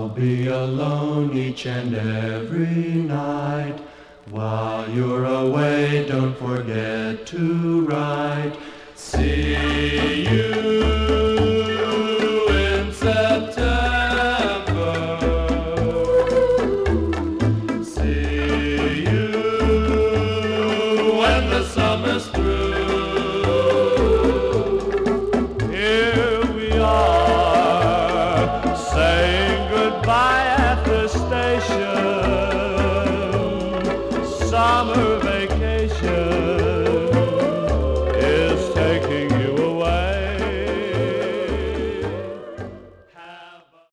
be alone each and every night. While you're away, don't forget to write. See you in September. See you when the summer's through. Here we are, saying goodbye at the station. Summer